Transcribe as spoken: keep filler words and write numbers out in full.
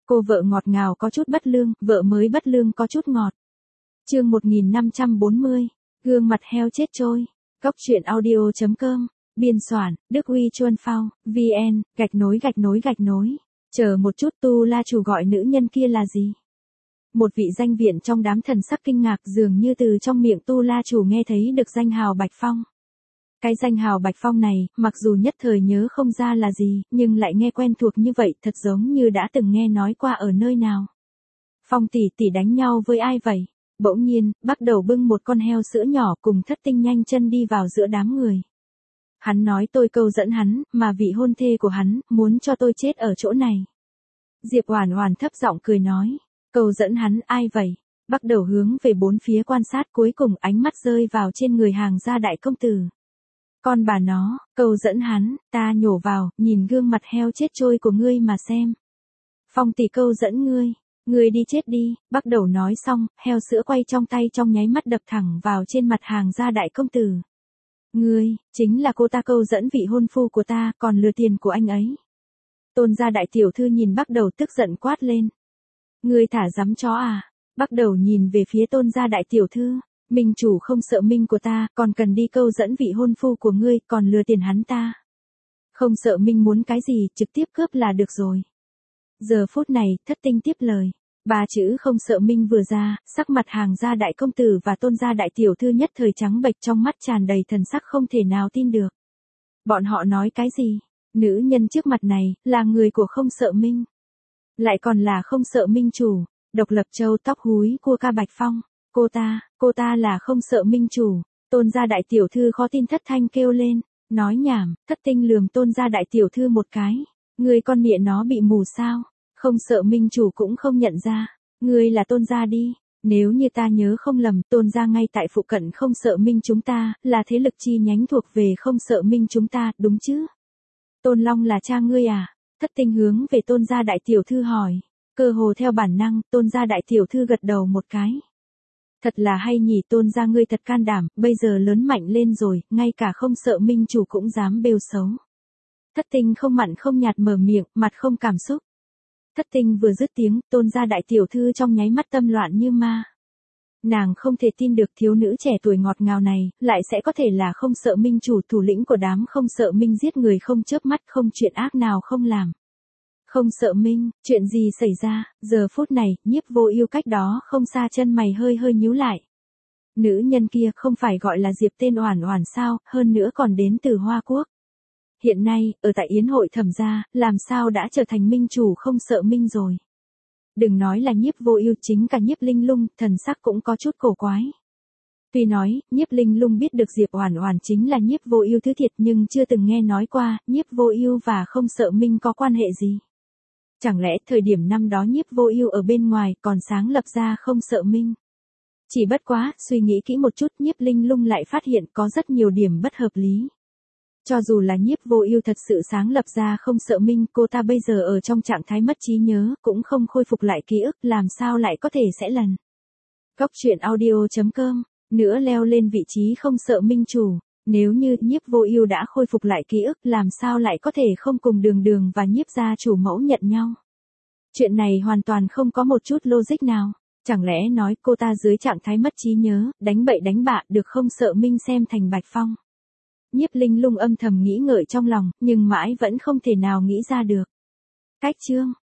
Cô vợ ngọt ngào có chút bất lương, vợ mới bất lương có chút ngọt. Chương một nghìn năm trăm bốn mươi, gương mặt heo chết trôi. Góc truyện audio chấm com, biên soạn, Đức Huy Chuân Phao, vn, gạch nối gạch nối gạch nối. Chờ một chút, Tu La Chủ gọi nữ nhân kia là gì? Một vị danh viện trong đám thần sắc kinh ngạc, dường như từ trong miệng Tu La Chủ nghe thấy được danh hào Bạch Phong. Cái danh hào Bạch Phong này, mặc dù nhất thời nhớ không ra là gì, nhưng lại nghe quen thuộc như vậy, thật giống như đã từng nghe nói qua ở nơi nào. Phong tỷ tỷ đánh nhau với ai vậy? Bỗng nhiên, bắt đầu bưng một con heo sữa nhỏ cùng Thất Tinh nhanh chân đi vào giữa đám người. Hắn nói tôi câu dẫn hắn, mà vị hôn thê của hắn, muốn cho tôi chết ở chỗ này. Diệp Oản Oản thấp giọng cười nói, câu dẫn hắn ai vậy? Bắt đầu hướng về bốn phía quan sát, cuối cùng ánh mắt rơi vào trên người hàng gia đại công tử. Con bà nó, câu dẫn hắn, ta nhổ vào, nhìn gương mặt heo chết trôi của ngươi mà xem. Phong tỷ câu dẫn ngươi, ngươi đi chết đi. Bắt đầu nói xong, heo sữa quay trong tay trong nháy mắt đập thẳng vào trên mặt hàng gia đại công tử. Ngươi, chính là cô ta câu dẫn vị hôn phu của ta, còn lừa tiền của anh ấy. Tôn gia đại tiểu thư nhìn Bắt đầu tức giận quát lên. Ngươi thả dám chó à? Bắt đầu nhìn về phía tôn gia đại tiểu thư. Minh chủ không sợ Minh của ta, còn cần đi câu dẫn vị hôn phu của ngươi, còn lừa tiền hắn ta. Không sợ Minh muốn cái gì, trực tiếp cướp là được rồi. Giờ phút này, Thất Tinh tiếp lời. Ba chữ không sợ Minh vừa ra, sắc mặt hàng gia đại công tử và tôn gia đại tiểu thư nhất thời trắng bệch, trong mắt tràn đầy thần sắc không thể nào tin được. Bọn họ nói cái gì? Nữ nhân trước mặt này, là người của không sợ Minh. Lại còn là không sợ Minh chủ, độc lập châu tóc húi cua ca Bạch Phong. Cô ta, cô ta là không sợ Minh chủ. Tôn gia đại tiểu thư khó tin thất thanh kêu lên, nói nhảm. Thất Tinh lườm tôn gia đại tiểu thư một cái. Người con mẹ nó bị mù sao? Không sợ Minh chủ cũng không nhận ra. Ngươi là tôn gia đi. Nếu như ta nhớ không lầm, tôn gia ngay tại phụ cận không sợ Minh chúng ta, là thế lực chi nhánh thuộc về không sợ Minh chúng ta, đúng chứ? Tôn Long là cha ngươi à? Thất Tinh hướng về tôn gia đại tiểu thư hỏi. Cơ hồ theo bản năng, tôn gia đại tiểu thư gật đầu một cái. Thật là hay nhỉ, tôn gia ngươi thật can đảm, bây giờ lớn mạnh lên rồi, ngay cả không sợ Minh chủ cũng dám bêu xấu. Thất Tinh không mặn không nhạt mở miệng, mặt không cảm xúc. Thất Tinh vừa dứt tiếng, tôn gia đại tiểu thư trong nháy mắt tâm loạn như ma. Nàng không thể tin được thiếu nữ trẻ tuổi ngọt ngào này, lại sẽ có thể là không sợ Minh chủ, thủ lĩnh của đám không sợ Minh, giết người không chớp mắt, không chuyện ác nào không làm. Không sợ Minh, chuyện gì xảy ra? Giờ phút này, Nhiếp Vô Ưu cách đó không xa, chân mày hơi hơi nhíu lại. Nữ nhân kia không phải gọi là Diệp tên Oản Oản sao, hơn nữa còn đến từ Hoa Quốc. Hiện nay, ở tại yến hội Thẩm gia, làm sao đã trở thành Minh chủ không sợ Minh rồi. Đừng nói là Nhiếp Vô Ưu, chính cả Nhiếp Linh Lung, thần sắc cũng có chút cổ quái. Tuy nói, Nhiếp Linh Lung biết được Diệp Oản Oản chính là Nhiếp Vô Ưu thứ thiệt, nhưng chưa từng nghe nói qua, Nhiếp Vô Ưu và không sợ Minh có quan hệ gì. Chẳng lẽ thời điểm năm đó Nhiếp Vô Ưu ở bên ngoài còn sáng lập ra không sợ Minh? Chỉ bất quá, suy nghĩ kỹ một chút, Nhiếp Linh Lung lại phát hiện có rất nhiều điểm bất hợp lý. Cho dù là Nhiếp Vô Ưu thật sự sáng lập ra không sợ Minh, cô ta bây giờ ở trong trạng thái mất trí nhớ, cũng không khôi phục lại ký ức, làm sao lại có thể sẽ lần. Góc truyện audio chấm com, nữa leo lên vị trí không sợ Minh chủ. Nếu như Nhiếp Vô Ưu đã khôi phục lại ký ức, làm sao lại có thể không cùng Đường Đường và Nhiếp gia chủ mẫu nhận nhau? Chuyện này hoàn toàn không có một chút logic nào. Chẳng lẽ nói cô ta dưới trạng thái mất trí nhớ, đánh bậy đánh bạ, được không sợ Minh xem thành Bạch Phong? Nhiếp Linh Lung âm thầm nghĩ ngợi trong lòng, nhưng mãi vẫn không thể nào nghĩ ra được. Cách chương